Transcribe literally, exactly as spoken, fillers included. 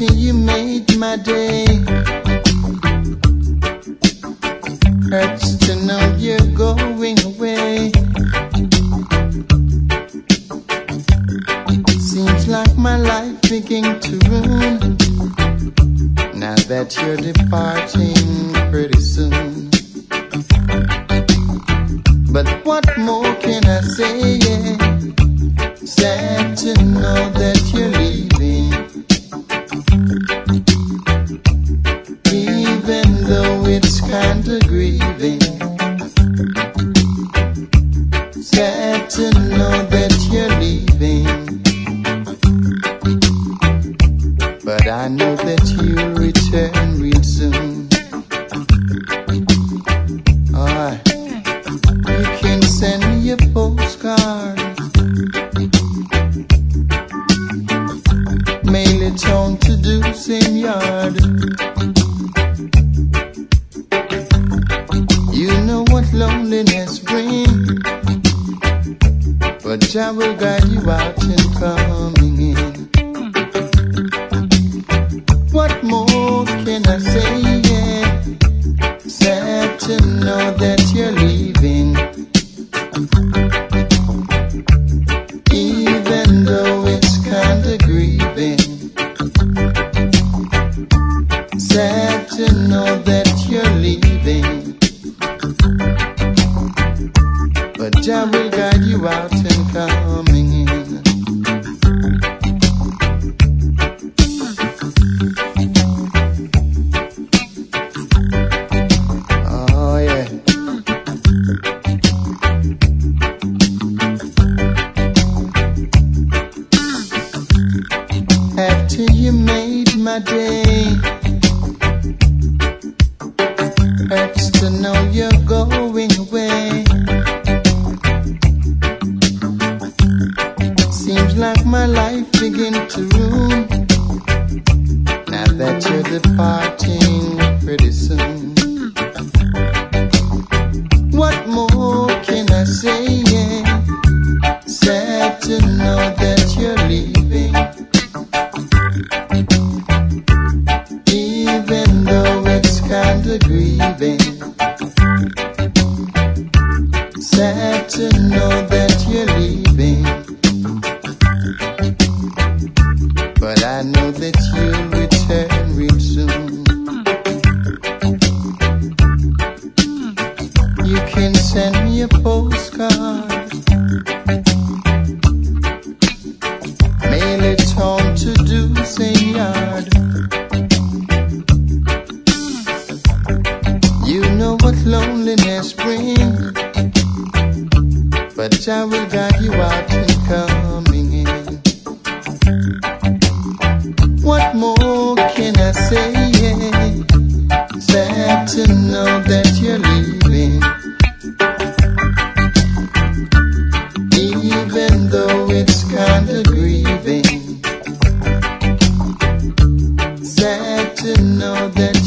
till you made my day. Hurts to know you're going away. Seems like my life begin to ruin now that you're departing pretty soon. But what more can I say? Yeah. Sad to know that you're leaving, even though it's kinda grieving. Sad to know that you're leaving, but I know that you'll return real soon. Alright, you can send me a postcard, mail it on to Deucing Yard. You know what loneliness brings, but I will guide you out and coming in. What more can I say? Yeah. Sad to know that you're leaving, even though it's kinda grieving. Sad to know that you're leaving, but I will guide you out and coming in. Oh yeah. After you made my day, hurts to know you're going away. Seems like my life begin to ruin now that you're departing pretty soon. What more can I say? Yeah. Sad to know that you're leaving, even though it's kinda grieving. Sad to know that you're leaving, but I know that you'll return real soon. You can send me a postcard, mail it on to Deucing Yard. You know what loneliness brings, but I will guide you out and coming in. What more can I say? Yeah. Sad to know that you're leaving, even though it's kinda grieving. Sad to know that